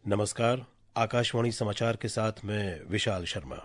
नमस्कार। आकाशवाणी समाचार के साथ मैं विशाल शर्मा।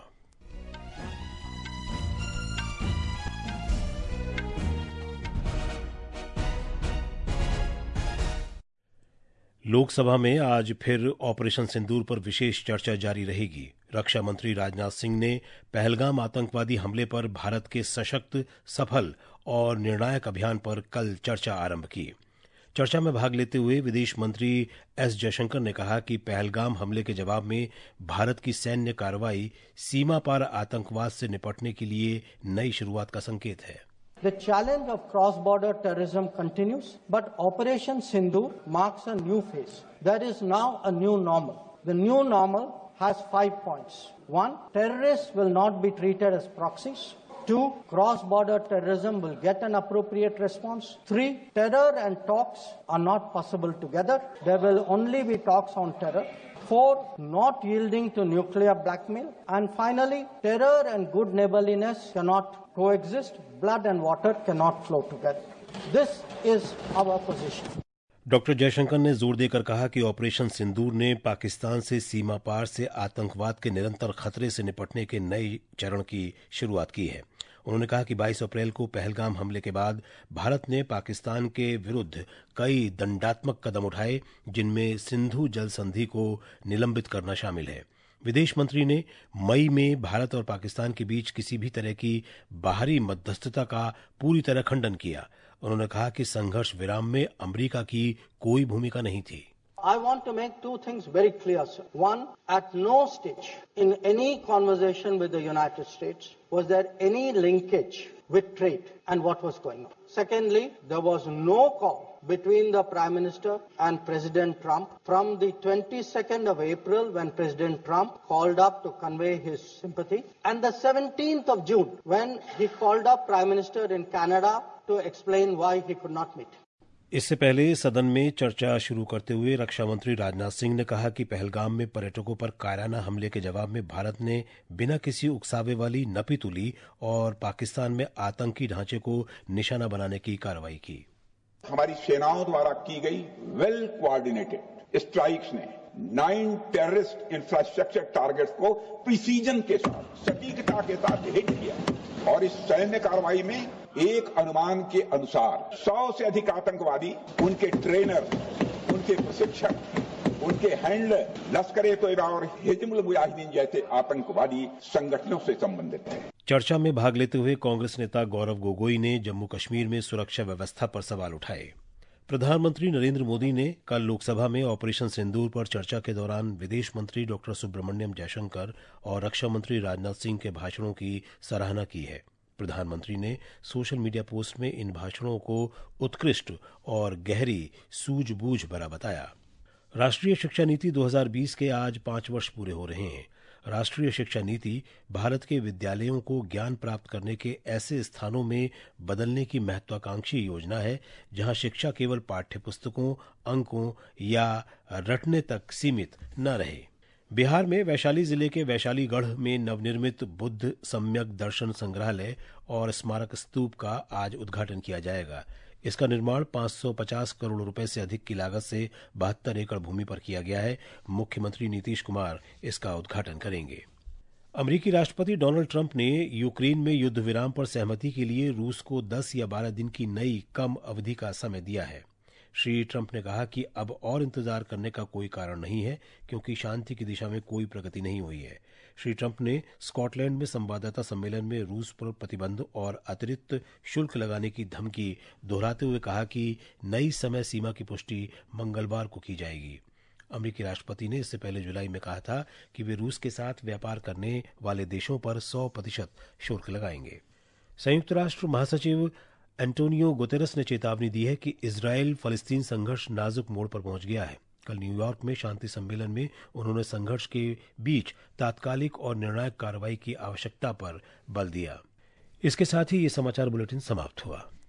लोकसभा में आज फिर ऑपरेशन सिंदूर पर विशेष चर्चा जारी रहेगी। रक्षा मंत्री राजनाथ सिंह ने पहलगाम आतंकवादी हमले पर भारत के सशक्त, सफल और निर्णायक अभियान पर कल चर्चा आरंभ की। चर्चा में भाग लेते हुए विदेश मंत्री एस जयशंकर ने कहा कि पहलगाम हमले के जवाब में भारत की सैन्य कार्रवाई सीमा पार आतंकवाद से निपटने के लिए नई शुरुआत का संकेत है। The challenge of cross-border terrorism continues, but Operation Sindoor marks a new phase. There is now a new normal. The new normal has 5 points. 1. Terrorists will not be treated as proxies. 2. Cross-border terrorism will get an appropriate response. 3. Terror and talks are not possible together. There will only be talks on terror. 4. Not yielding to nuclear blackmail. And finally, terror and good neighborliness cannot coexist. Blood and water cannot flow together. This is our position. Doctor Jaishankar ने जोर देकर कहा कि operation सिंदूर ने पाकिस्तान से सीमा पार से आतंकवाद के निरंतर खतरे से निपटने के नए चरण की शुरुआत की है। उन्होंने कहा कि 22 अप्रैल को पहलगाम हमले के बाद भारत ने पाकिस्तान के विरुद्ध कई दंडात्मक कदम उठाए, जिनमें सिंधु जल संधि को निलंबित करना शामिल है। विदेश मंत्री ने मई में भारत और पाकिस्तान के बीच किसी भी तरह की बाहरी मध्यस्थता का पूरी तरह खंडन किया। उन्होंने कहा कि संघर्ष विराम में अमेरिका की कोई भूमिका नहीं थी। I want to make two things very clear, sir. One, at no stage in any conversation with the United States was there any linkage with trade and what was going on. Secondly, there was no call between the Prime Minister and President Trump from the 22nd of April when President Trump called up to convey his sympathy and the 17th of June when he called up Prime Minister in Canada to explain why he could not meet. इससे पहले सदन में चर्चा शुरू करते हुए रक्षा मंत्री राजनाथ सिंह ने कहा कि पहलगाम में पर्यटकों पर कायराना हमले के जवाब में भारत ने बिना किसी उकसावे वाली नपी तुली और पाकिस्तान में आतंकी ढांचे को निशाना बनाने की कार्रवाई की। हमारी सेनाओं द्वारा की गई वेल कोऑर्डिनेटेड स्ट्राइक्स ने 9 टेररिस्ट इंफ्रास्ट्रक्चर टारगेट्स को प्रिसीजन के साथ, सटीकता के साथ हिट किया और इस सैन्य कार्रवाई में एक अनुमान के अनुसार 100 से अधिक आतंकवादी, उनके ट्रेनर, उनके प्रशिक्षक, उनके हैंडलर लश्कर-ए-तोयबा और हिजबुल मुजाहिदीन जैसे आतंकवादी संगठनों से संबंधित है। चर्चा में भाग लेते हुए कांग्रेस नेता गौरव गोगोई ने जम्मू कश्मीर में सुरक्षा व्यवस्था पर सवाल उठाए। प्रधानमंत्री नरेंद्र मोदी ने कल लोकसभा में ऑपरेशन सिंदूर पर चर्चा के दौरान विदेश मंत्री डॉक्टर सुब्रमण्यम जयशंकर और रक्षा मंत्री राजनाथ सिंह के भाषणों की सराहना की है। प्रधानमंत्री ने सोशल मीडिया पोस्ट में इन भाषणों को उत्कृष्ट और गहरी सूझबूझ भरा बताया। राष्ट्रीय शिक्षा नीति 2020 के आज 5 वर्ष पूरे हो रहे हैं। राष्ट्रीय शिक्षा नीति भारत के विद्यालयों को ज्ञान प्राप्त करने के ऐसे स्थानों में बदलने की महत्वाकांक्षी योजना है जहां शिक्षा केवल पाठ्यपुस्तकों, अंकों या रटने तक सीमित न रहे। बिहार में वैशाली जिले के वैशालीगढ़ में नवनिर्मित बुद्ध सम्यक दर्शन संग्रहालय और स्मारक स्तूप का आज उद्घाटन किया जाएगा। इसका निर्माण 550 करोड़ रुपए से अधिक की लागत से 72 एकड़ भूमि पर किया गया है। मुख्यमंत्री नीतीश कुमार इसका उद्घाटन करेंगे। अमेरिकी राष्ट्रपति डोनाल्ड ट्रंप ने यूक्रेन में युद्ध विराम पर सहमति के लिए रूस को 10 या 12 दिन की नई कम अवधि का समय दिया है। श्री ट्रंप ने कहा कि अब और इंतजार करने का कोई कारण नहीं है क्योंकि शांति की दिशा में कोई प्रगति नहीं हुई है। श्री ट्रंप ने स्कॉटलैंड में संवाददाता सम्मेलन में रूस पर प्रतिबंध और अतिरिक्त शुल्क लगाने की धमकी दोहराते हुए कहा कि नई समय सीमा की पुष्टि मंगलवार को की जाएगी। अमेरिकी राष्ट्रपति ने इससे पहले जुलाई में कहा था कि वे रूस के साथ व्यापार करने वाले देशों पर 100% शुल्क लगाएंगे। संयुक्त राष्ट्र महासचिव एंटोनियो गुतेरस ने चेतावनी दी है कि इजरायल फलस्तीन संघर्ष नाजुक मोड़ पर पहुंच गया है। कल न्यूयॉर्क में शांति सम्मेलन में उन्होंने संघर्ष के बीच तात्कालिक और निर्णायक कार्रवाई की आवश्यकता पर बल दिया। इसके साथ ही ये समाचार बुलेटिन समाप्त हुआ।